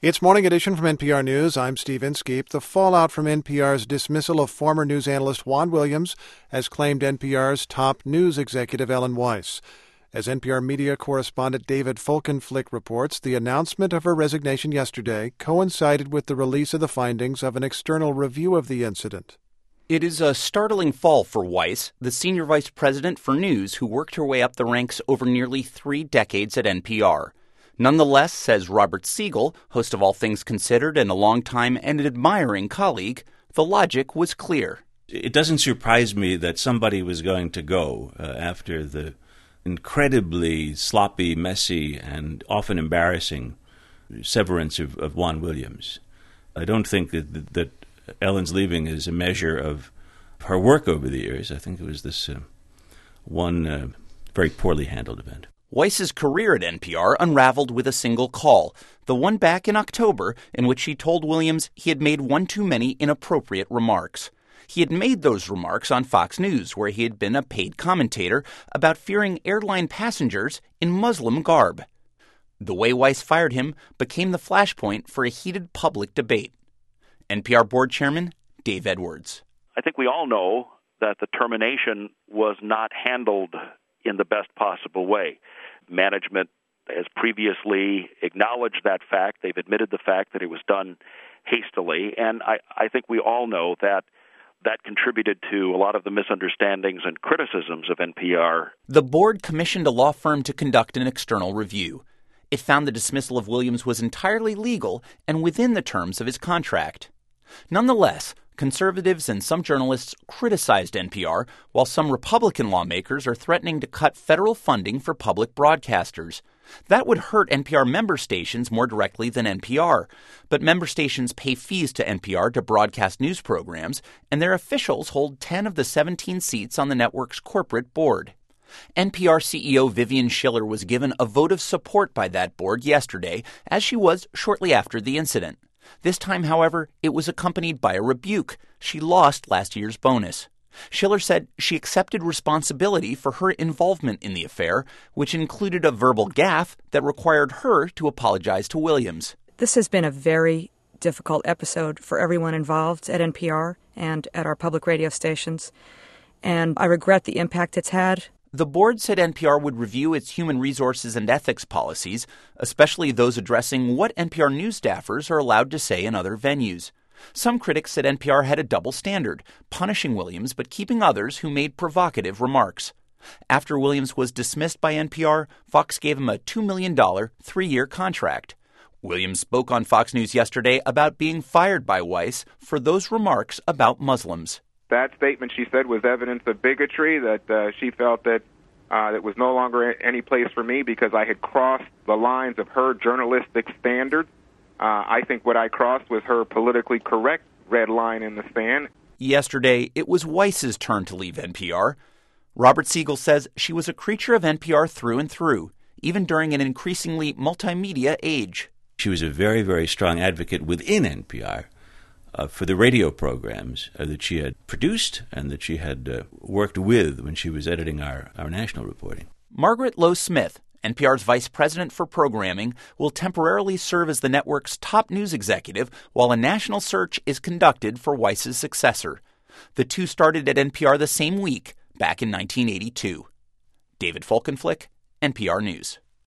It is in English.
It's Morning Edition from NPR News. I'm Steve Inskeep. The fallout from NPR's dismissal of former news analyst Juan Williams has claimed NPR's top news executive Ellen Weiss. As NPR media correspondent David Folkenflik reports, the announcement of her resignation yesterday coincided with the release of the findings of an external review of the incident. It is a startling fall for Weiss, the senior vice president for news who worked her way up the ranks over nearly 3 decades at NPR. Nonetheless, says Robert Siegel, host of All Things Considered and a longtime and admiring colleague, the logic was clear. It doesn't surprise me that somebody was going to go after the incredibly sloppy, messy, and often embarrassing severance of Juan Williams. I don't think that Ellen's leaving is a measure of her work over the years. I think it was this one very poorly handled event. Weiss's career at NPR unraveled with a single call, the one back in October in which she told Williams he had made one too many inappropriate remarks. He had made those remarks on Fox News, where he had been a paid commentator about fearing airline passengers in Muslim garb. The way Weiss fired him became the flashpoint for a heated public debate. NPR board chairman Dave Edwards. I think we all know that the termination was not handled in the best possible way. Management has previously acknowledged that fact. They've admitted the fact that it was done hastily, and I think we all know that contributed to a lot of the misunderstandings and criticisms of NPR. The board commissioned a law firm to conduct an external review. It found the dismissal of Williams was entirely legal and within the terms of his contract. Nonetheless, conservatives and some journalists criticized NPR, while some Republican lawmakers are threatening to cut federal funding for public broadcasters. That would hurt NPR member stations more directly than NPR. But member stations pay fees to NPR to broadcast news programs, and their officials hold 10 of the 17 seats on the network's corporate board. NPR CEO Vivian Schiller was given a vote of support by that board yesterday, as she was shortly after the incident. This time, however, it was accompanied by a rebuke. She lost last year's bonus. Schiller said she accepted responsibility for her involvement in the affair, which included a verbal gaffe that required her to apologize to Williams. This has been a very difficult episode for everyone involved at NPR and at our public radio stations, and I regret the impact it's had. The board said NPR would review its human resources and ethics policies, especially those addressing what NPR news staffers are allowed to say in other venues. Some critics said NPR had a double standard, punishing Williams but keeping others who made provocative remarks. After Williams was dismissed by NPR, Fox gave him a $2 million, 3-year contract. Williams spoke on Fox News yesterday about being fired by Weiss for those remarks about Muslims. That statement, she said, was evidence of bigotry, that she felt that it was no longer any place for me because I had crossed the lines of her journalistic standards. I think what I crossed was her politically correct red line in the sand. Yesterday, it was Weiss's turn to leave NPR. Robert Siegel says she was a creature of NPR through and through, even during an increasingly multimedia age. She was a very, very strong advocate within NPR for the radio programs that she had produced and that she had worked with when she was editing our national reporting. Margaret Lowe Smith, NPR's vice president for programming, will temporarily serve as the network's top news executive while a national search is conducted for Weiss's successor. The two started at NPR the same week, back in 1982. David Folkenflik, NPR News.